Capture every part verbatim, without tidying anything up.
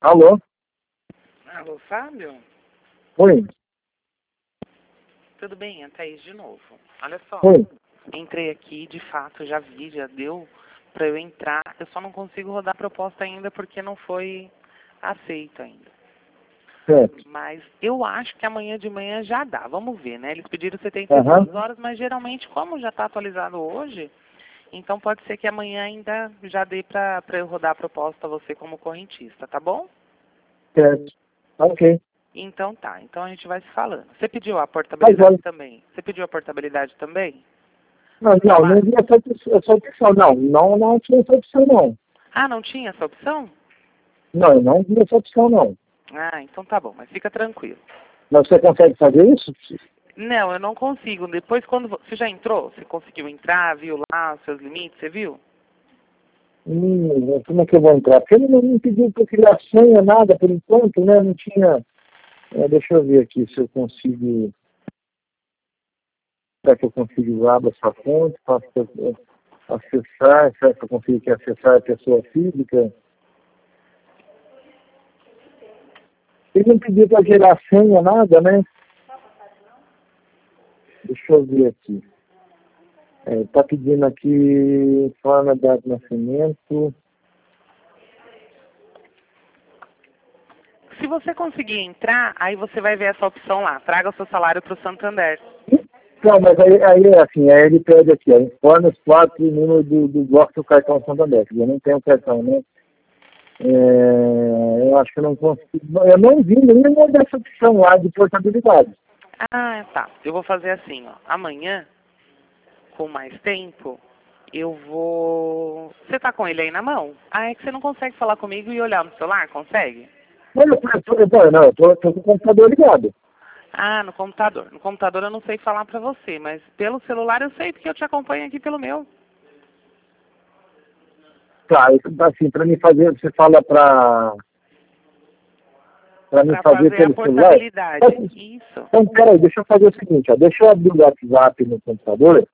Alô? Alô, Fábio? Oi. Tudo bem? É a Thaís de novo. Olha só. Oi. Entrei aqui, de fato, já vi, já deu para eu entrar. Eu só não consigo rodar a proposta ainda porque não foi aceita ainda. Certo. Mas eu acho que amanhã de manhã já dá. Vamos ver, né? Eles pediram setenta e Aham. duas horas, mas geralmente, como já está atualizado hoje, então pode ser que amanhã ainda já dê para eu rodar a proposta a você como correntista, tá bom? Certo. Ok. Então tá, então a gente vai se falando. Você pediu a Mas portabilidade olha, também? Você pediu a portabilidade também? não, não, Salário? não vi essa opção, essa opção, não. Não, não tinha essa opção, não. Ah, não tinha essa opção? Não, eu não vi essa opção, não. Ah, então tá bom, mas fica tranquilo. Mas você consegue fazer isso? Não, eu não consigo. Depois, quando vo- você já entrou, você conseguiu entrar, viu lá os seus limites, você viu? Hum, como é que eu vou entrar? Porque ele não me pediu para criar senha, nada, por enquanto, né? Não tinha... É, deixa eu ver aqui se eu consigo... Será que eu consigo abrir essa conta? Faço, é, acessar? Será que eu consigo aqui acessar a pessoa física? Ele não pediu para gerar senha, nada, né? Deixa eu ver aqui. Está pedindo aqui forma, data de nascimento. Se você conseguir entrar, aí você vai ver essa opção lá. Traga o seu salário para o Santander. Não, mas aí, aí é assim, aí ele pede aqui, ó, informa os quatro números do, do bloco do cartão Santander. Eu não tenho cartão, né? É, eu acho que eu não consigo. Eu não vi nenhuma dessa opção lá de portabilidade. Ah, tá. Eu vou fazer assim, ó. Amanhã, com mais tempo, eu vou... Você tá com ele aí na mão? Ah, é que você não consegue falar comigo e olhar no celular? Consegue? Mas eu, eu, tô- eu, tô- não, eu tô, tô com o computador ligado. Ah, no computador. No computador eu não sei falar pra você, mas pelo celular eu sei porque eu te acompanho aqui pelo meu. Tá, assim, para me fazer, você fala para para me Pra fazer fazer a pelo celular? portabilidade. Isso. Então, peraí, deixa eu fazer o seguinte, ó, deixa eu abrir o WhatsApp no computador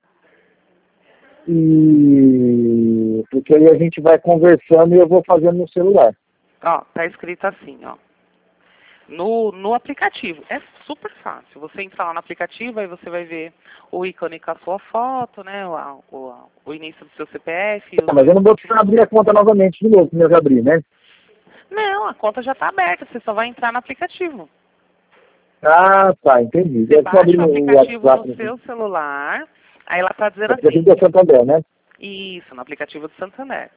e porque aí a gente vai conversando e eu vou fazendo no celular. Ó, tá escrito assim, ó. No, no aplicativo. É super fácil. Você entra lá no aplicativo, aí você vai ver o ícone com a sua foto, né? O, a- o, a- o início do seu C P F. Os Tá, mas eu dois... não vou precisar abrir a conta novamente de novo, como eu já abri, né? Não, a conta já tá aberta. Você só vai entrar no aplicativo. Ah, tá, entendi. Você Eu estou baixa o abrindo o aplicativo no WhatsApp no seu celular. Aí ela tá dizendo aplicativo assim. da Santander, né? Isso, no aplicativo do Santander.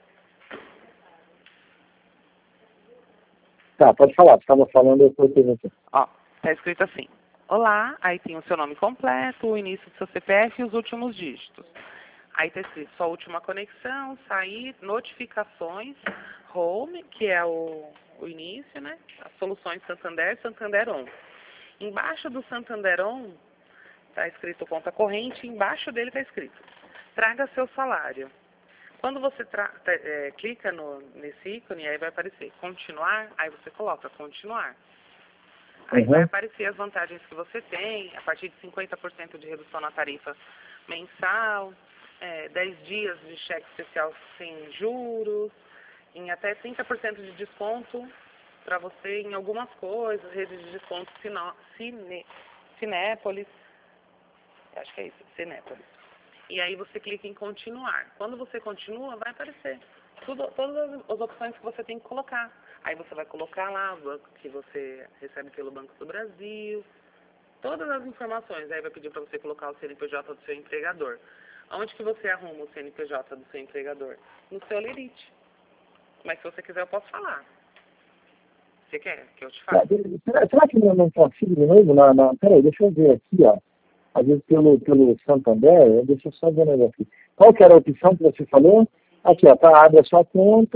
Tá, pode falar, você estava falando, eu estou perguntando. Ó, tá escrito assim. Olá, aí tem o seu nome completo, o início do seu C P F e os últimos dígitos. Aí tá escrito sua última conexão, sair, notificações, home, que é o, o início, né? As soluções Santander, Santander On. Embaixo do Santander On tá escrito conta corrente, embaixo dele tá escrito traga seu salário. Quando você tra tá, é, clica no, nesse ícone, aí vai aparecer continuar, aí você coloca continuar. Aí vai Uhum. aparecer as vantagens que você tem, a partir de cinquenta por cento de redução na tarifa mensal, é, dez dias de cheque especial sem juros, em até trinta por cento de desconto para você em algumas coisas, rede de desconto Sino, Cine, Cinépolis, acho que é isso, Cinépolis. E aí você clica em continuar. Quando você continua, vai aparecer tudo, todas as, as opções que você tem que colocar. Aí você vai colocar lá o banco que você recebe pelo Banco do Brasil, todas as informações. Aí vai pedir para você colocar o C N P J do seu empregador. Onde que você arruma o C N P J do seu empregador? No seu Lerite. Mas se você quiser, eu posso falar. Você quer que eu te Tá, fale? será, será que eu não consigo de novo? Na, na, peraí, deixa eu ver aqui, ó. Às vezes pelo, pelo Santander, deixa eu só ver um negócio aqui. Qual que era a opção que você falou? Aqui, ó, tá, abre a sua conta,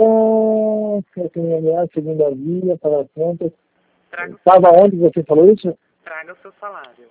segunda via, para a conta. Traga, Estava onde você falou isso? traga o seu salário.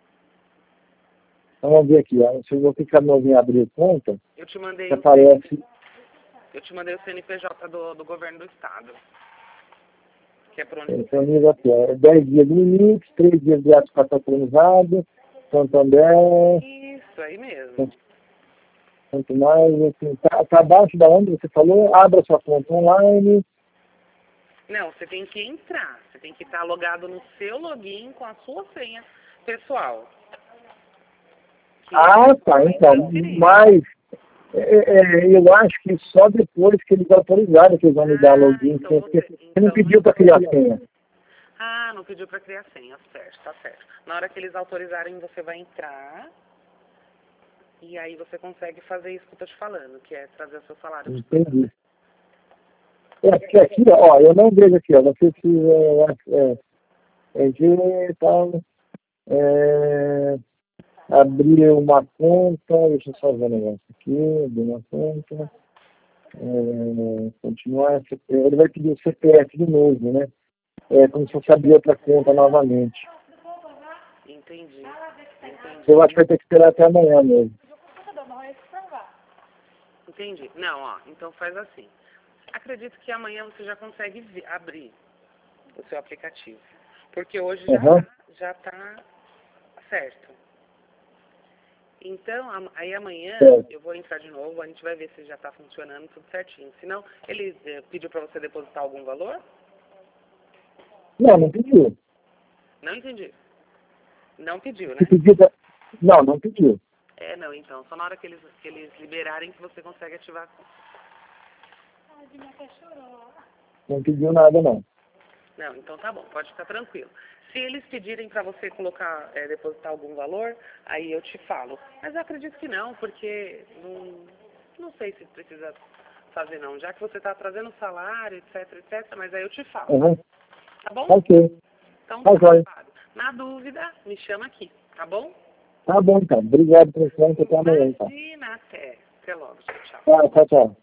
Então, vamos ver aqui, ó. Se eu vou clicar no em abrir conta, Eu te mandei que o C N P J. aparece. Eu te mandei o C N P J do, do governo do estado. Que é por onde Então, você... aqui, ó, dez dias de limite, três dias de ato patronizado, Santander, Isso, aí mesmo. quanto mais, assim, tá, tá abaixo da onde você falou, abra sua conta online, Não, você tem que entrar. Você tem que estar logado no seu login com a sua senha pessoal. Que Ah, tá, vai então. transferir. Mas é, é, eu acho que só depois que eles autorizaram que eles vão me dar Ah, login, então porque você- você não então pediu para não- criar senha. Ah, não pediu para criar senha, certo, tá certo. Na hora que eles autorizarem, você vai entrar e aí você consegue fazer isso que eu tô te falando, que é trazer o seu salário. Entendi. É, porque aqui, ó, eu não vejo aqui, ó, você precisa é, é, ver, tal, é, abrir uma conta, deixa eu só ver o negócio aqui, abrir uma conta, é, continuar, ele vai pedir o C P F de novo, né? É como se fosse abrir outra conta novamente. Entendi, entendi. Eu acho que vai ter que esperar até amanhã mesmo. Entendi. Não, ó, então faz assim. Acredito que amanhã você já consegue vi- abrir o seu aplicativo. Porque hoje já Uhum. tá, já tá certo. Então, am- aí amanhã Certo. eu vou entrar de novo, a gente vai ver se já está funcionando tudo certinho. Se não, ele eh, pediu para você depositar algum valor? Não, não pediu. Não entendi. Não pediu, Se né? pediu pra... Não, não pediu. É, não, então. Só na hora que eles, que eles liberarem que você consegue ativar a conta. Não pediu nada, não. Não, então tá bom, pode ficar tranquilo. Se eles pedirem para você colocar, é, depositar algum valor, aí eu te falo. Mas eu acredito que não, porque não, não sei se precisa fazer não. Já que você está trazendo salário, etc, etc, mas aí eu te falo. Uhum. Tá bom? Ok. Então Tá tá, jóia. Fábio. Na dúvida, me chama aqui, tá bom? Tá bom, então. Obrigado pelo tempo. Até amanhã, então. Imagina, até. Até logo, tchau, tchau. Tá, tchau, tchau.